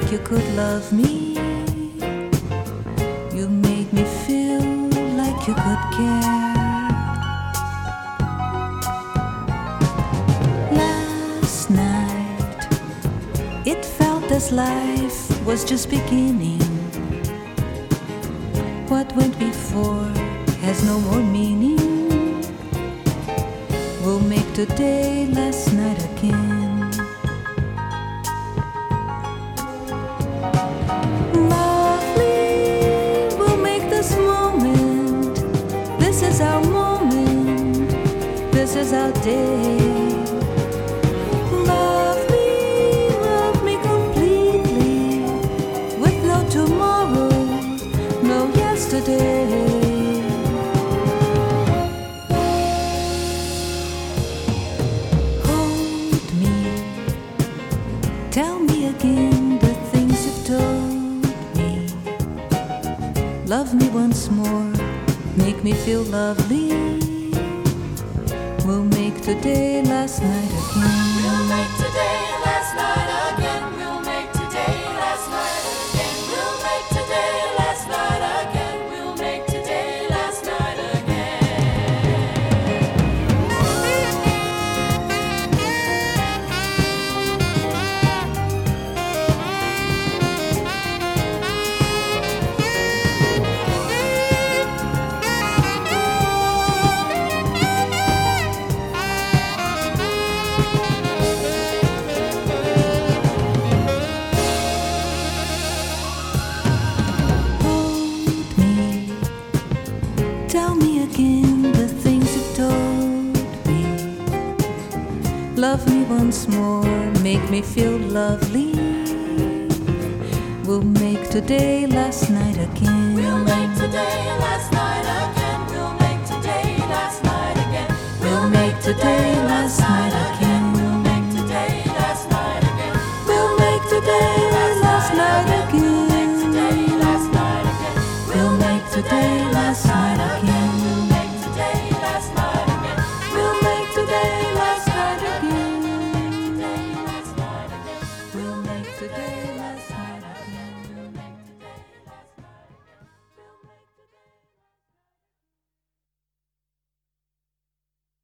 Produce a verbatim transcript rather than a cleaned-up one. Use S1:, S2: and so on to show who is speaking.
S1: like you could love me. You made me feel like you could care. Last night, it felt as life was just beginning. What went before has no more meaning. We'll make today last night again. Lovely, we'll make this moment. This is our moment. This is our day. Love me, love me completely, with no tomorrow, no yesterday. Hold me, tell me again the things you've told me. Love me once more, make me feel lovely. We'll make today last night again.
S2: We'll make today last night again. We'll make today last night again. We'll make today last night again. We'll make today last night
S1: Tell me again the things you've told me. Love me once more, make me feel lovely. We'll make today last night again.
S2: We'll make today last night again. We'll make today last night again.
S1: We'll make today last night again.
S2: We'll make today last night again.
S1: We'll make today last night again.
S2: Today last night again.
S1: We'll make today last night again.